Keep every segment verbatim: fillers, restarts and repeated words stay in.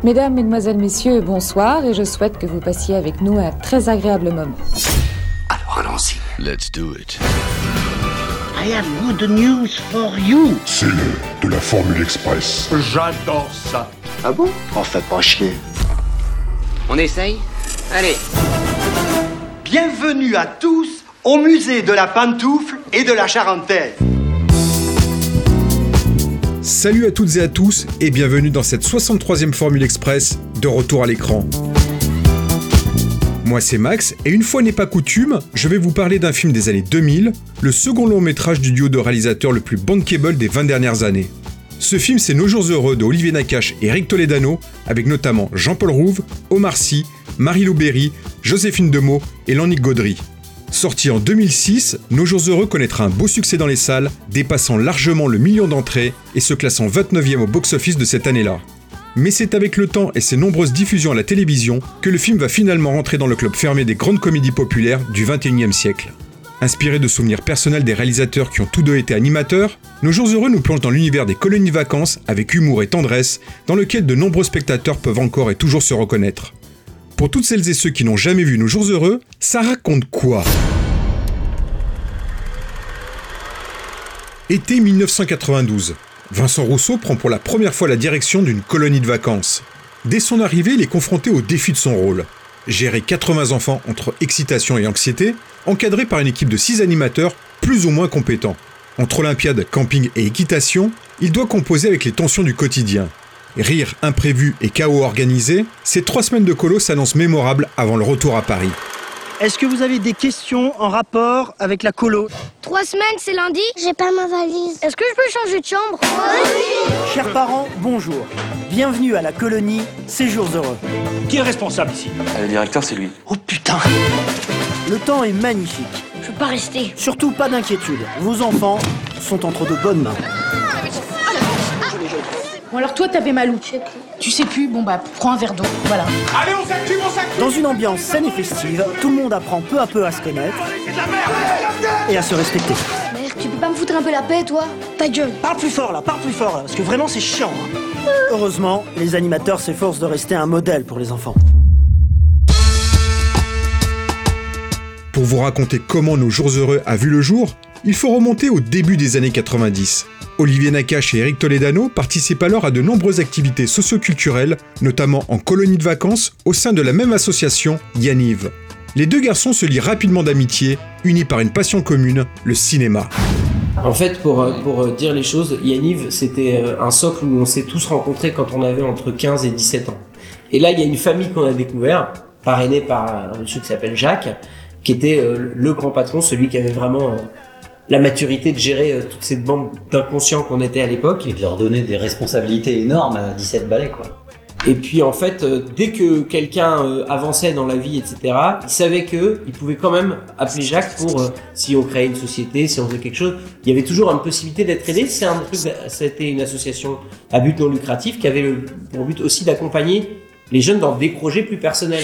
Mesdames, Mesdemoiselles, Messieurs, bonsoir et je souhaite que vous passiez avec nous un très agréable moment. Alors allons-y. Let's do it. I have good news for you. C'est l'heure de la Formule Express. J'adore ça. Ah bon? On fait pas chier. On essaye? Allez. Bienvenue à tous au musée de la pantoufle et de la charentaise. Salut à toutes et à tous et bienvenue dans cette soixante-troisième Formule Express de retour à l'écran. Moi c'est Max et une fois n'est pas coutume, je vais vous parler d'un film des années deux mille, le second long métrage du duo de réalisateurs le plus bankable des vingt dernières années. Ce film c'est Nos jours heureux de Olivier Nakache et Eric Toledano, avec notamment Jean-Paul Rouve, Omar Sy, Marie-Lou Berry, Joséphine Demeaux et Lannick Gaudry. Sorti en deux mille six, Nos jours heureux connaîtra un beau succès dans les salles, dépassant largement le million d'entrées et se classant vingt-neuvième au box-office de cette année-là. Mais c'est avec le temps et ses nombreuses diffusions à la télévision que le film va finalement rentrer dans le club fermé des grandes comédies populaires du vingt et unième siècle. Inspiré de souvenirs personnels des réalisateurs qui ont tous deux été animateurs, Nos jours heureux nous plonge dans l'univers des colonies de vacances avec humour et tendresse, dans lequel de nombreux spectateurs peuvent encore et toujours se reconnaître. Pour toutes celles et ceux qui n'ont jamais vu Nos jours heureux, ça raconte quoi ? Été dix-neuf cent quatre-vingt-douze. Vincent Rousseau prend pour la première fois la direction d'une colonie de vacances. Dès son arrivée, il est confronté au défi de son rôle. Gérer quatre-vingts enfants entre excitation et anxiété, encadrés par une équipe de six animateurs plus ou moins compétents. Entre Olympiade, camping et équitation, il doit composer avec les tensions du quotidien. Rire imprévu et chaos organisé, ces trois semaines de colo s'annoncent mémorables avant le retour à Paris. Est-ce que vous avez des questions en rapport avec la colo? Trois semaines, c'est lundi? J'ai pas ma valise. Est-ce que je peux changer de chambre? Oui. Chers parents, bonjour. Bienvenue à la colonie Séjours heureux. Qui est responsable ici? Le directeur, c'est lui. Oh putain! Le temps est magnifique. Je peux pas rester. Surtout pas d'inquiétude. Vos enfants sont entre de bonnes mains. Bon alors toi t'avais mal où? Tu sais plus, bon bah prends un verre d'eau, voilà. Allez on s'active, on s'active. Dans une ambiance saine et festive, tout le monde apprend peu à peu à se connaître et à se respecter. Merde, tu peux pas me foutre un peu la paix toi? Ta gueule. Parle plus fort là, parle plus fort là, parce que vraiment c'est chiant. Hein. Heureusement, les animateurs s'efforcent de rester un modèle pour les enfants. Pour vous raconter comment Nos jours heureux a vu le jour, il faut remonter au début des années quatre-vingt-dix. Olivier Nakache et Eric Toledano participent alors à de nombreuses activités socio-culturelles, notamment en colonie de vacances, au sein de la même association, Yaniv. Les deux garçons se lient rapidement d'amitié, unis par une passion commune, le cinéma. En fait, pour, pour dire les choses, Yaniv, c'était un socle où on s'est tous rencontrés quand on avait entre quinze et dix-sept ans. Et là, il y a une famille qu'on a découvert, parrainée par un monsieur qui s'appelle Jacques, qui était le grand patron, celui qui avait vraiment la maturité de gérer euh, toute cette bande d'inconscients qu'on était à l'époque. Et de leur donner des responsabilités énormes à dix-sept balais, quoi. Et puis en fait, euh, dès que quelqu'un euh, avançait dans la vie, et cetera, il savait que il pouvait quand même appeler Jacques pour, euh, si on créait une société, si on faisait quelque chose, il y avait toujours une possibilité d'être aidé. C'est un truc, c'était une association à but non lucratif qui avait le, pour but aussi d'accompagner les jeunes dans des projets plus personnels.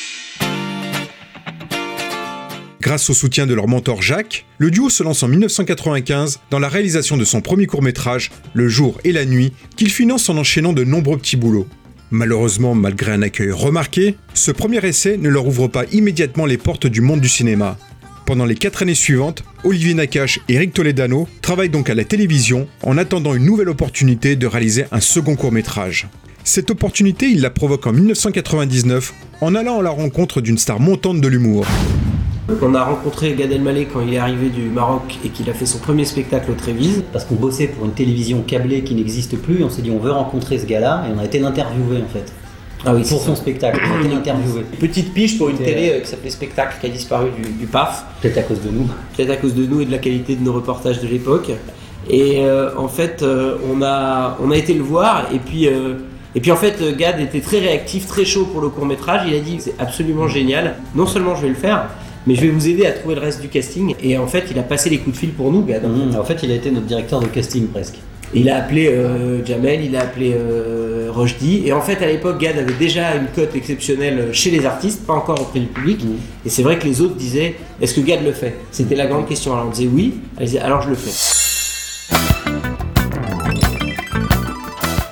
Grâce au soutien de leur mentor Jacques, le duo se lance en dix-neuf cent quatre-vingt-quinze dans la réalisation de son premier court-métrage, Le jour et la nuit, qu'il finance en enchaînant de nombreux petits boulots. Malheureusement, malgré un accueil remarqué, ce premier essai ne leur ouvre pas immédiatement les portes du monde du cinéma. Pendant les quatre années suivantes, Olivier Nakache et Eric Toledano travaillent donc à la télévision en attendant une nouvelle opportunité de réaliser un second court-métrage. Cette opportunité, il la provoque en dix-neuf cent quatre-vingt-dix-neuf en allant à la rencontre d'une star montante de l'humour. On a rencontré Gad Elmaleh quand il est arrivé du Maroc et qu'il a fait son premier spectacle au Trévise. Parce qu'on bossait pour une télévision câblée qui n'existe plus, et on s'est dit on veut rencontrer ce gars-là, et on a été l'interviewer en fait. Ah oui, pour son spectacle, on a été l'interviewer. Petite piche pour une télé euh, qui s'appelait Spectacle, qui a disparu du, du P A F. Peut-être à cause de nous. Peut-être à cause de nous et de la qualité de nos reportages de l'époque. Et euh, en fait, euh, on, a, on a été le voir, et puis... Euh, Et puis en fait, Gad était très réactif, très chaud pour le court-métrage. Il a dit c'est absolument génial. Non seulement je vais le faire, mais je vais vous aider à trouver le reste du casting. Et en fait, il a passé les coups de fil pour nous, Gad. Mmh, en fait, il a été notre directeur de casting presque. Il a appelé euh, Jamel, il a appelé euh, Rochdi. Et en fait, à l'époque, Gad avait déjà une cote exceptionnelle chez les artistes, pas encore auprès du public. Mmh. Et c'est vrai que les autres disaient est-ce que Gad le fait? C'était la grande question. Alors on disait oui, elle disait alors je le fais.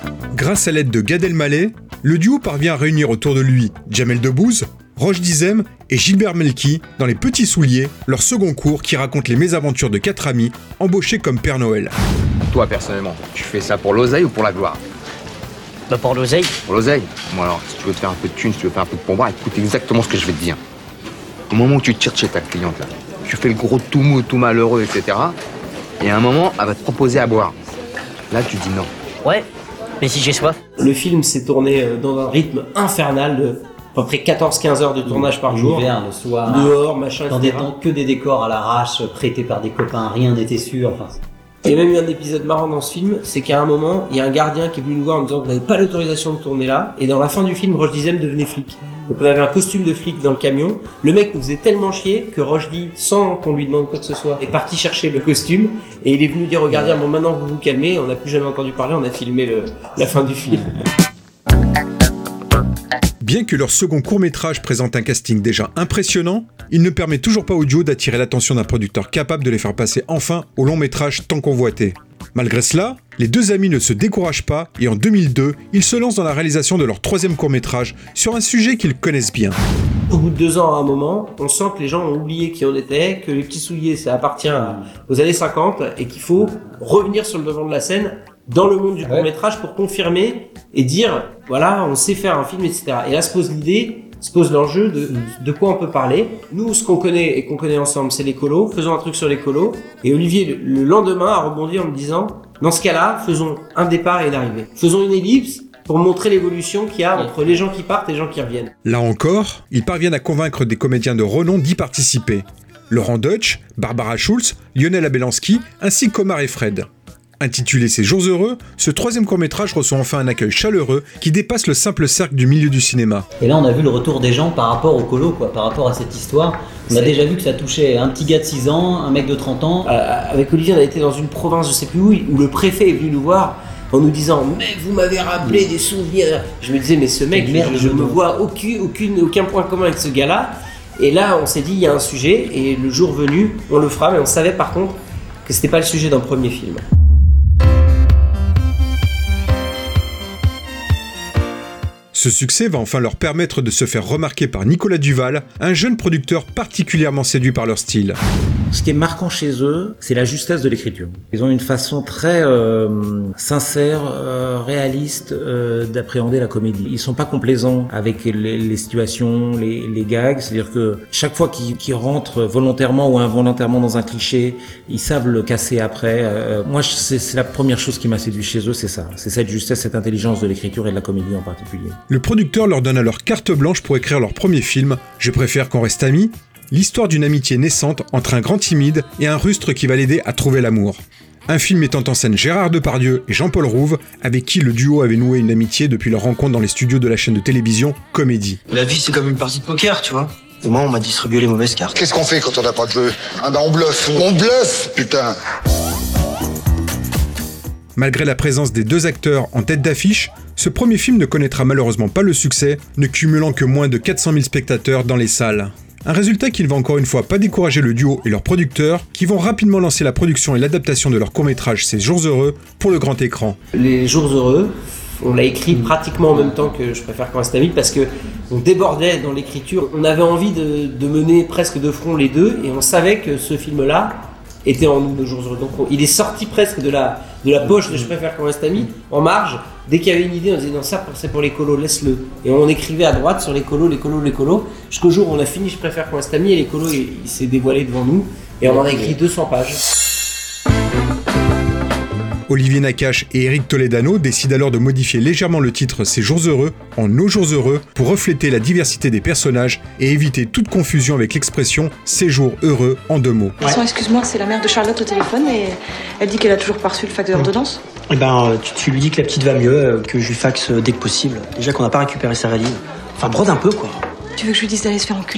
Grâce à l'aide de Gad Elmaleh, le duo parvient à réunir autour de lui Jamel Debbouze, Roch Dizem et Gilbert Melki dans Les Petits Souliers, leur second court qui raconte les mésaventures de quatre amis embauchés comme Père Noël. Toi, personnellement, tu fais ça pour l'oseille ou pour la gloire? Bah pour l'oseille. Pour l'oseille? Bon alors, si tu veux te faire un peu de thunes, si tu veux faire un peu de pourboire, écoute exactement ce que je vais te dire. Au moment où tu tires chez ta cliente, là, tu fais le gros tout mou, tout malheureux, et cetera. Et à un moment, elle va te proposer à boire. Là, tu dis non. Ouais, mais si j'ai soif. Le film s'est tourné dans un rythme infernal de à peu près quatorze à quinze heures de tournage par jour. L'hiver, le soir. Dehors, machin, dans des temps, que des décors à l'arrache, prêtés par des copains, rien n'était sûr. Enfin, il y a même eu un épisode marrant dans ce film, c'est qu'à un moment, il y a un gardien qui est venu nous voir en disant que vous n'avez pas l'autorisation de tourner là, et dans la fin du film, Roch Dizem devenait flic. Donc on avait un costume de flic dans le camion, le mec nous faisait tellement chier que Roch dit, sans qu'on lui demande quoi que ce soit, est parti chercher le costume, et il est venu dire au gardien, bon maintenant vous vous calmez, on n'a plus jamais entendu parler, on a filmé le, la fin du film. Bien que leur second court-métrage présente un casting déjà impressionnant, il ne permet toujours pas au duo d'attirer l'attention d'un producteur capable de les faire passer enfin au long-métrage tant convoité. Malgré cela, les deux amis ne se découragent pas et en deux mille deux, ils se lancent dans la réalisation de leur troisième court-métrage sur un sujet qu'ils connaissent bien. Au bout de deux ans, à un moment, on sent que les gens ont oublié qui on était, que Les Petits Souliers, ça appartient aux années cinquante et qu'il faut revenir sur le devant de la scène dans le monde du court-métrage pour confirmer et dire, voilà, on sait faire un film, et cetera. Et là se pose l'idée, se pose l'enjeu de, de quoi on peut parler. Nous, ce qu'on connaît et qu'on connaît ensemble, c'est l'écolo. Faisons un truc sur l'écolo. Et Olivier, le, le lendemain, a rebondi en me disant, dans ce cas-là, faisons un départ et une arrivée. Faisons une ellipse pour montrer l'évolution qu'il y a entre les gens qui partent et les gens qui reviennent. Là encore, ils parviennent à convaincre des comédiens de renom d'y participer. Laurent Deutsch, Barbara Schulz, Lionel Abelanski, ainsi qu'Omar et Fred. Intitulé Ces jours heureux, ce troisième court-métrage reçoit enfin un accueil chaleureux qui dépasse le simple cercle du milieu du cinéma. Et là, on a vu le retour des gens par rapport au colo, quoi, par rapport à cette histoire. On a déjà vu que ça touchait un petit gars de six ans, un mec de trente ans. Euh, avec Olivier, on a été dans une province, je sais plus où, où le préfet est venu nous voir en nous disant « Mais vous m'avez rappelé des souvenirs !» Je me disais « Mais ce mec, je, je me vois aucun, aucune, aucun point commun avec ce gars-là. » Et là, on s'est dit « Il y a un sujet, et le jour venu, on le fera. » Mais on savait par contre que c'était pas le sujet d'un premier film. Ce succès va enfin leur permettre de se faire remarquer par Nicolas Duval, un jeune producteur particulièrement séduit par leur style. Ce qui est marquant chez eux, c'est la justesse de l'écriture. Ils ont une façon très euh, sincère, euh, réaliste euh, d'appréhender la comédie. Ils sont pas complaisants avec les, les situations, les, les gags. C'est-à-dire que chaque fois qu'ils, qu'ils rentrent volontairement ou involontairement dans un cliché, ils savent le casser après. Euh, moi, c'est, c'est la première chose qui m'a séduit chez eux, c'est ça. C'est cette justesse, cette intelligence de l'écriture et de la comédie en particulier. Le producteur leur donne alors carte blanche pour écrire leur premier film, Je préfère qu'on reste amis, l'histoire d'une amitié naissante entre un grand timide et un rustre qui va l'aider à trouver l'amour. Un film mettant en scène Gérard Depardieu et Jean-Paul Rouve, avec qui le duo avait noué une amitié depuis leur rencontre dans les studios de la chaîne de télévision Comédie. La vie, c'est comme une partie de poker, tu vois. Et moi, on m'a distribué les mauvaises cartes. Qu'est-ce qu'on fait quand on n'a pas de jeu? Ah ben on bluffe. On bluffe, putain. Malgré la présence des deux acteurs en tête d'affiche, ce premier film ne connaîtra malheureusement pas le succès, ne cumulant que moins de quatre cent mille spectateurs dans les salles. Un résultat qui ne va encore une fois pas décourager le duo et leurs producteurs, qui vont rapidement lancer la production et l'adaptation de leur court-métrage Ces jours heureux pour le grand écran. Les jours heureux, on l'a écrit pratiquement en même temps que Je préfère qu'on reste amis parce que on débordait dans l'écriture. On avait envie de, de mener presque de front les deux et on savait que ce film-là était en nous de jours heureux. Donc on, il est sorti presque de la, de la poche de Je préfère qu'on reste amis, en marge. Dès qu'il y avait une idée, on disait non, ça c'est pour l'écolo, laisse-le. Et on écrivait à droite sur l'écolo, l'écolo, l'écolo, jusqu'au jour où on a fini Je préfère qu'on reste amis et l'écolo il, il s'est dévoilé devant nous et on en a écrit deux cents pages. Olivier Nakache et Eric Toledano décident alors de modifier légèrement le titre Ces jours heureux en Nos jours heureux pour refléter la diversité des personnages et éviter toute confusion avec l'expression Séjour heureux en deux mots. Ouais. Excuse-moi, c'est la mère de Charlotte au téléphone et elle dit qu'elle a toujours pas reçu le fax de l'ordonnance. Eh ben, tu, tu lui dis que la petite va mieux, que je lui faxe dès que possible. Déjà qu'on n'a pas récupéré sa valise. Enfin, brode un peu, quoi. Tu veux que je lui dise d'aller se faire enculer ?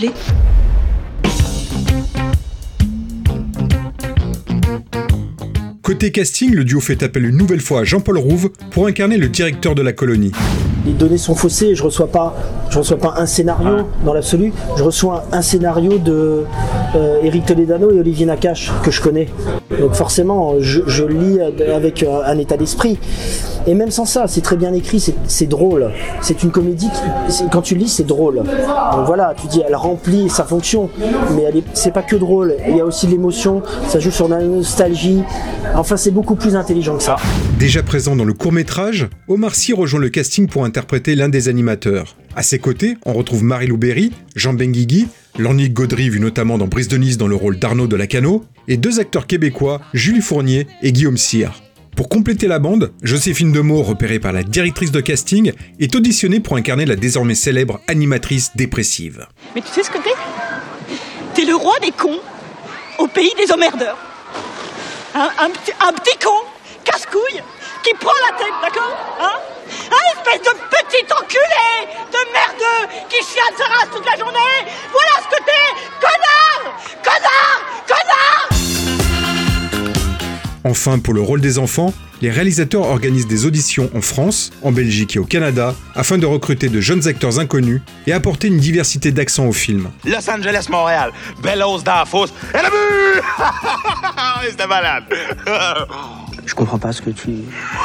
Côté casting, le duo fait appel une nouvelle fois à Jean-Paul Rouve pour incarner le directeur de la colonie. les données sont faussées, je reçois pas, je reçois pas un scénario dans l'absolu, je reçois un scénario de euh, Eric Toledano et Olivier Nakache que je connais. Donc forcément, je, je lis avec un état d'esprit. Et même sans ça, c'est très bien écrit, c'est, c'est drôle. C'est une comédie qui, c'est, quand tu lis, c'est drôle. Donc voilà, tu dis, elle remplit sa fonction, mais elle est, c'est pas que drôle. Il y a aussi l'émotion, ça joue sur la nostalgie. Enfin, c'est beaucoup plus intelligent que ça. Déjà présent dans le court-métrage, Omar Sy rejoint le casting pour interpréter l'un des animateurs. À ses côtés, on retrouve Marie-Lou Berry, Jean Benguigui, Lornick Gaudry, vu notamment dans Brise de Nice dans le rôle d'Arnaud de Lacano, et deux acteurs québécois, Julie Fournier et Guillaume Cyr. Pour compléter la bande, Joséphine Demeaux, repérée par la directrice de casting, est auditionnée pour incarner la désormais célèbre animatrice dépressive. Mais tu sais ce que t'es ? T'es le roi des cons au pays des emmerdeurs. Un, un, un petit con, casse-couille, qui prend la tête, d'accord ? Hein ? Un espèce de petit enculé, de merdeux, qui chiale sa race toute la journée. Voilà ce que t'es, connard ! Connard ! Connard ! Enfin, pour le rôle des enfants, les réalisateurs organisent des auditions en France, en Belgique et au Canada afin de recruter de jeunes acteurs inconnus et apporter une diversité d'accents au film. Los Angeles, Montréal, Bellows dans la fosse, et la vue. C'était malade. Je comprends pas ce que tu...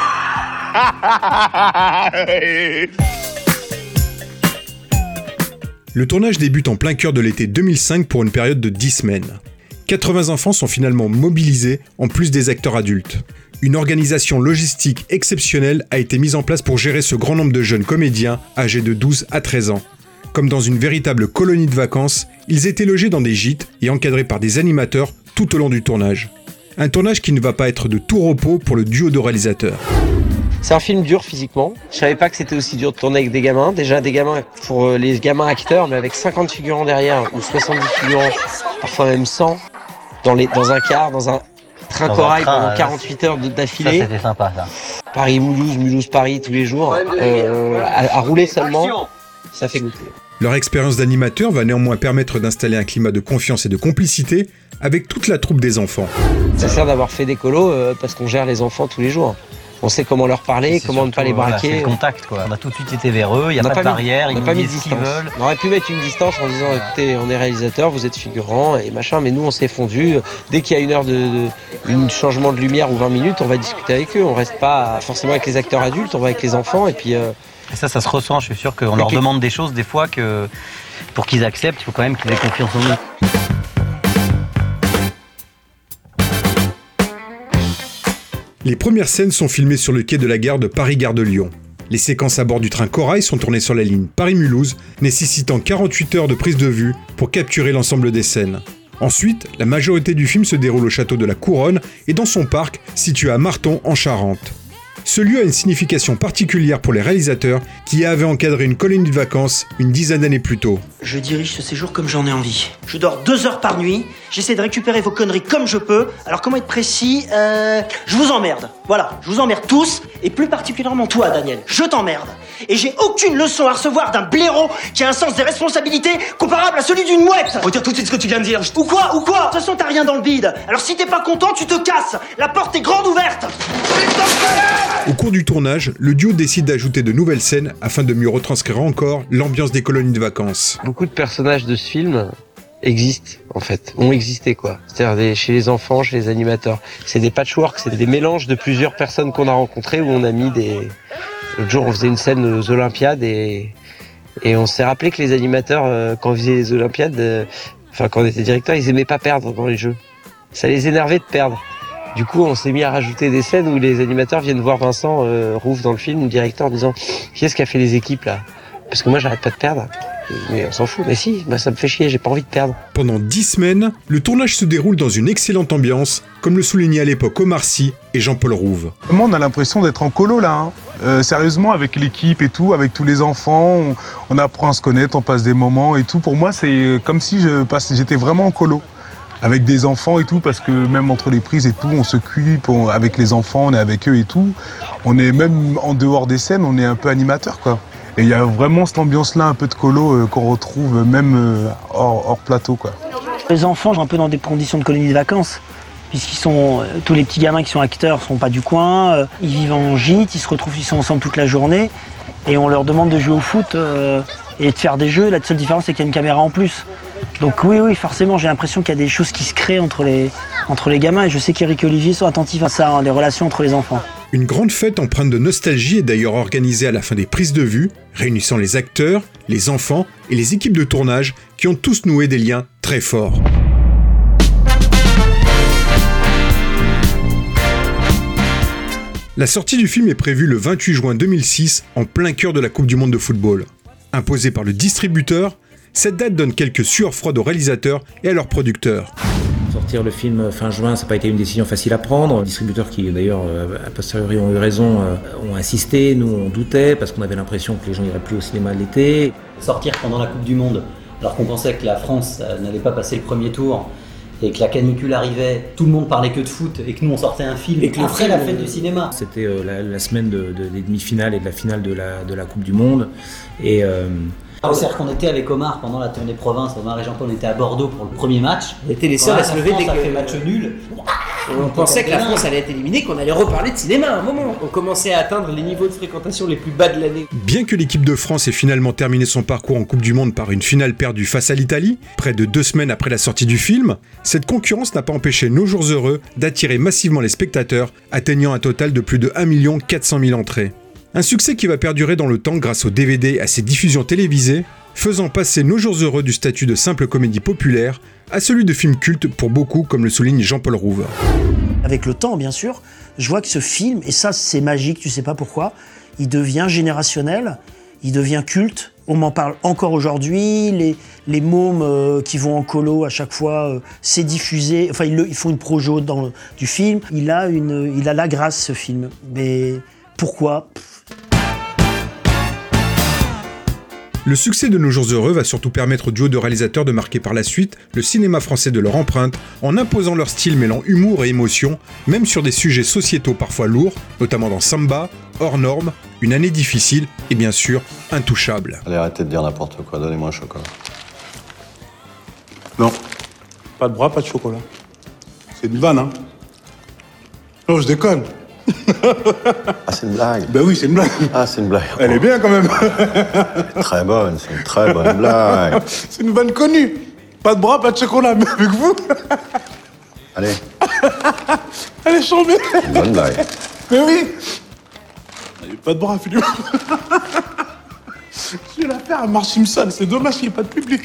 Le tournage débute en plein cœur de l'été deux mille cinq pour une période de dix semaines. quatre-vingts enfants sont finalement mobilisés, en plus des acteurs adultes. Une organisation logistique exceptionnelle a été mise en place pour gérer ce grand nombre de jeunes comédiens âgés de douze à treize ans. Comme dans une véritable colonie de vacances, ils étaient logés dans des gîtes et encadrés par des animateurs tout au long du tournage. Un tournage qui ne va pas être de tout repos pour le duo de réalisateurs. C'est un film dur physiquement. Je savais pas que c'était aussi dur de tourner avec des gamins. Déjà des gamins pour les gamins acteurs, mais avec cinquante figurants derrière, ou soixante-dix figurants, parfois même cent, dans, les, dans un car, dans un train dans corail un train, pendant quarante-huit heures d'affilée. Ça, c'était sympa, ça. Paris-Mulhouse, Mulhouse-Paris tous les jours. Euh, à, à rouler seulement, ça fait goûter. Leur expérience d'animateur va néanmoins permettre d'installer un climat de confiance et de complicité avec toute la troupe des enfants. Ça sert d'avoir fait des colos euh, parce qu'on gère les enfants tous les jours. On sait comment leur parler, comment ne pas les braquer. Voilà, c'est le contact, quoi. On a tout de suite été vers eux, il n'y a, a pas, pas de barrière, ils nous disent ce qu'ils veulent. On aurait pu mettre une distance en disant, écoutez, on est réalisateur, vous êtes figurant et machin, mais nous on s'est fondus. Dès qu'il y a une heure de, de une changement de lumière ou vingt minutes, on va discuter avec eux. On reste pas forcément avec les acteurs adultes, on va avec les enfants et puis... Euh... Et ça, ça se ressent, je suis sûr qu'on leur demande des choses des fois que pour qu'ils acceptent, il faut quand même qu'ils aient confiance en nous. Les premières scènes sont filmées sur le quai de la gare de Paris-Gare de Lyon. Les séquences à bord du train Corail sont tournées sur la ligne Paris-Mulhouse, nécessitant quarante-huit heures de prise de vue pour capturer l'ensemble des scènes. Ensuite, la majorité du film se déroule au château de la Couronne et dans son parc, situé à Marton, en Charente. Ce lieu a une signification particulière pour les réalisateurs qui avaient encadré une colonie de vacances une dizaine d'années plus tôt. Je dirige ce séjour comme j'en ai envie. Je dors deux heures par nuit, j'essaie de récupérer vos conneries comme je peux. Alors comment être précis euh, Je vous emmerde. Voilà, je vous emmerde tous, et plus particulièrement toi, Daniel. Je t'emmerde. Et j'ai aucune leçon à recevoir d'un blaireau qui a un sens des responsabilités comparable à celui d'une mouette. Faut dire tout de suite ce que tu viens de dire. Ou quoi, ou quoi De toute façon, t'as rien dans le bide. Alors si t'es pas content, tu te casses. La porte est grande ouverte. Au cours du tournage, le duo décide d'ajouter de nouvelles scènes afin de mieux retranscrire encore l'ambiance des colonies de vacances. Beaucoup de personnages de ce film existent, en fait, ont existé, quoi. C'est-à-dire des, chez les enfants, chez les animateurs. C'est des patchworks, c'est des mélanges de plusieurs personnes qu'on a rencontrées où on a mis des... L'autre jour, on faisait une scène aux Olympiades et, et on s'est rappelé que les animateurs, euh, quand on faisait les Olympiades, euh, enfin, quand on était directeur, ils aimaient pas perdre dans les jeux. Ça les énervait de perdre. Du coup, on s'est mis à rajouter des scènes où les animateurs viennent voir Vincent euh, Rouff dans le film, le directeur, en disant « Qui est-ce qui a fait les équipes, là ? Parce que moi, j'arrête pas de perdre. » Mais on s'en fout. Mais si, bah, ça me fait chier, j'ai pas envie de perdre. Pendant dix semaines, le tournage se déroule dans une excellente ambiance, comme le soulignait à l'époque Omar Sy et Jean-Paul Rouve. Moi, on a l'impression d'être en colo, là. Hein. Euh, sérieusement, avec l'équipe et tout, avec tous les enfants, on, on apprend à se connaître, on passe des moments et tout. Pour moi, c'est comme si je passe, j'étais vraiment en colo. Avec des enfants et tout, parce que même entre les prises et tout, on se cuit pour, avec les enfants, on est avec eux et tout. On est même en dehors des scènes, on est un peu animateur, quoi. Et il y a vraiment cette ambiance-là, un peu de colo, euh, qu'on retrouve même euh, hors, hors plateau, quoi. Les enfants, sont un peu dans des conditions de colonie de vacances. puisqu'ils sont, tous les petits gamins qui sont acteurs sont pas du coin, euh, ils vivent en gîte, ils se retrouvent, ils sont ensemble toute la journée, et on leur demande de jouer au foot euh, et de faire des jeux. La seule différence, c'est qu'il y a une caméra en plus. Donc oui, oui, forcément, j'ai l'impression qu'il y a des choses qui se créent entre les, entre les gamins, et je sais qu'Éric et Olivier sont attentifs à ça, hein, les relations entre les enfants. Une grande fête empreinte de nostalgie est d'ailleurs organisée à la fin des prises de vue, réunissant les acteurs, les enfants et les équipes de tournage qui ont tous noué des liens très forts. La sortie du film est prévue le vingt-huit juin deux mille six, en plein cœur de la Coupe du Monde de football. Imposée par le distributeur, cette date donne quelques sueurs froides aux réalisateurs et à leurs producteurs. Sortir le film fin juin, ça n'a pas été une décision facile à prendre. Les distributeurs qui, d'ailleurs, a posteriori ont eu raison, ont insisté. Nous, on doutait parce qu'on avait l'impression que les gens n'iraient plus au cinéma l'été. Sortir pendant la Coupe du Monde, alors qu'on pensait que la France n'allait pas passer le premier tour et que la canicule arrivait, tout le monde parlait que de foot et que nous on sortait un film et que après la fête du cinéma. C'était euh, la, la semaine de, de, des demi-finales et de la finale de la, de la Coupe du Monde. Et euh, Ah, c'est-à-dire qu'on était avec Omar pendant la tournée province, Omar et Jean-Paul, on était à Bordeaux pour le premier match. On était les seuls à se lever dès que fait match nul. On, on pensait que la France allait être éliminée, qu'on allait reparler de cinéma à un moment. On commençait à atteindre les niveaux de fréquentation les plus bas de l'année. Bien que l'équipe de France ait finalement terminé son parcours en Coupe du Monde par une finale perdue face à l'Italie, près de deux semaines après la sortie du film, cette concurrence n'a pas empêché Nos Jours Heureux d'attirer massivement les spectateurs, atteignant un total de plus de un million quatre cent mille entrées. Un succès qui va perdurer dans le temps grâce au D V D et à ses diffusions télévisées, faisant passer Nos Jours Heureux du statut de simple comédie populaire à celui de film culte pour beaucoup, comme le souligne Jean-Paul Rouve. Avec le temps, bien sûr, je vois que ce film, et ça c'est magique, tu sais pas pourquoi, il devient générationnel, il devient culte, on m'en parle encore aujourd'hui, les, les mômes euh, qui vont en colo à chaque fois, euh, c'est diffusé, enfin ils, le, ils font une projo dans le, du film, il a, une, il a la grâce ce film, mais pourquoi ? Le succès de Nos Jours Heureux va surtout permettre au duo de réalisateurs de marquer par la suite le cinéma français de leur empreinte en imposant leur style mêlant humour et émotion, même sur des sujets sociétaux parfois lourds, notamment dans Samba, Hors Normes, Une année difficile et bien sûr Intouchable. Allez, arrêtez de dire n'importe quoi, donnez-moi un chocolat. Non, pas de bras, pas de chocolat. C'est une vanne, hein. Non, je déconne. Ah, c'est une blague. Ben oui, c'est une blague. Ah, c'est une blague. Elle est bien quand même. Très bonne, c'est une très bonne blague. C'est une vanne connue. Pas de bras, pas de chocolat, mais avec vous. Allez. Allez, chambée. Une bonne blague. Mais oui. Pas de bras, Philippe. Je vais la faire à Marge Simpson. C'est dommage qu'il n'y ait pas de public.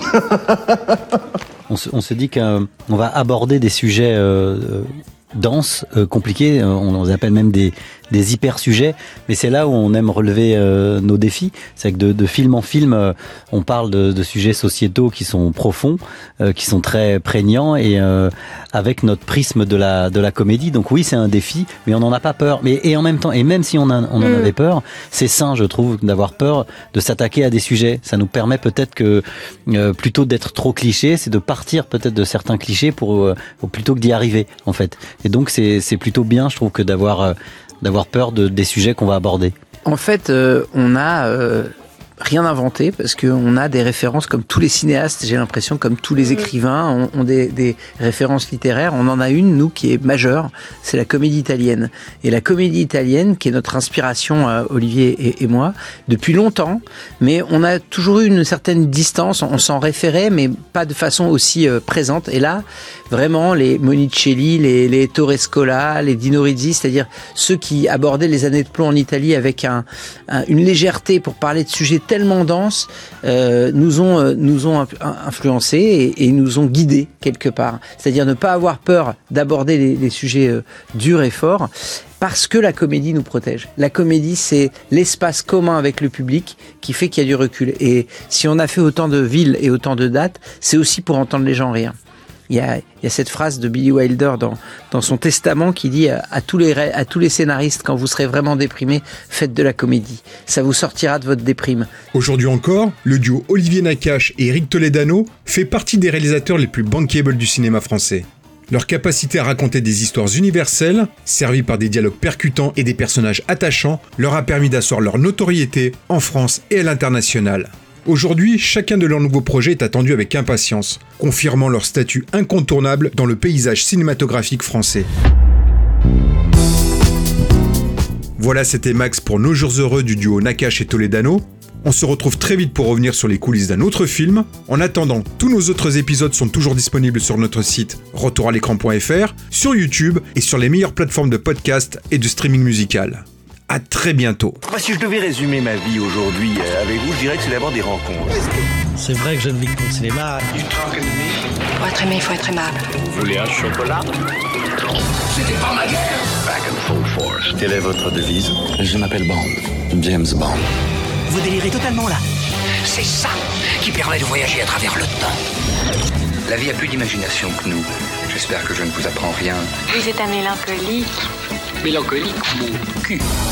on, se, on se dit qu'on va aborder des sujets euh, denses, euh, compliqués. On les appelle même des, des hyper-sujets. Mais c'est là où on aime relever euh, nos défis. C'est que de, de film en film, euh, on parle de, de sujets sociétaux qui sont profonds, euh, qui sont très prégnants et euh, avec notre prisme de la, de la comédie. Donc oui, c'est un défi, mais on n'en a pas peur. Mais, et en même temps, et même si on, a, on en avait peur, c'est sain, je trouve, d'avoir peur de s'attaquer à des sujets. Ça nous permet peut-être que, euh, plutôt d'être trop cliché, c'est de partir peut-être de certains clichés pour, euh, plutôt que d'y arriver, en fait. Et donc c'est, c'est plutôt bien, je trouve, que d'avoir, euh, d'avoir peur de, des sujets qu'on va aborder. En fait, euh, on a euh, rien inventé parce qu'on a des références comme tous les cinéastes, j'ai l'impression, comme tous les écrivains ont, ont des, des références littéraires. On en a une, nous, qui est majeure, c'est la comédie italienne. Et la comédie italienne, qui est notre inspiration, euh, Olivier et, et moi, depuis longtemps, mais on a toujours eu une certaine distance, on s'en référait, mais pas de façon aussi euh, présente. Et là, vraiment, les Monicelli, les, les Ettore Scola, les Dino Risi, c'est-à-dire ceux qui abordaient les années de plomb en Italie avec un, un, une légèreté pour parler de sujets tellement denses, euh, nous ont, euh, nous ont influencés et, et nous ont guidés quelque part. C'est-à-dire ne pas avoir peur d'aborder les, les sujets euh, durs et forts, parce que la comédie nous protège. La comédie, c'est l'espace commun avec le public qui fait qu'il y a du recul. Et si on a fait autant de villes et autant de dates, c'est aussi pour entendre les gens rire. Il y a, il y a cette phrase de Billy Wilder dans, dans son testament qui dit à, à, tous les, à tous les scénaristes, quand vous serez vraiment déprimés, faites de la comédie. Ça vous sortira de votre déprime. Aujourd'hui encore, le duo Olivier Nakache et Éric Toledano fait partie des réalisateurs les plus bankable du cinéma français. Leur capacité à raconter des histoires universelles, servies par des dialogues percutants et des personnages attachants, leur a permis d'asseoir leur notoriété en France et à l'international. Aujourd'hui, chacun de leurs nouveaux projets est attendu avec impatience, confirmant leur statut incontournable dans le paysage cinématographique français. Voilà, c'était Max pour Nos Jours Heureux du duo Nakache et Toledano. On se retrouve très vite pour revenir sur les coulisses d'un autre film. En attendant, tous nos autres épisodes sont toujours disponibles sur notre site retour à l'écran point f r, sur YouTube et sur les meilleures plateformes de podcast et de streaming musical. À très bientôt. Moi, si je devais résumer ma vie aujourd'hui euh, avec vous, je dirais que c'est d'abord des rencontres. C'est vrai que je ne vis que pour le cinéma. Pour être aimé, il faut être aimable. Vous voulez un chocolat? C'était pas ma guerre. Back and full force. Quelle est votre devise? Je m'appelle Bond. James Bond. Vous délirez totalement là. C'est ça qui permet de voyager à travers le temps. La vie a plus d'imagination que nous. J'espère que je ne vous apprends rien. Vous êtes un mélancolique. Mélancolique, mon cul.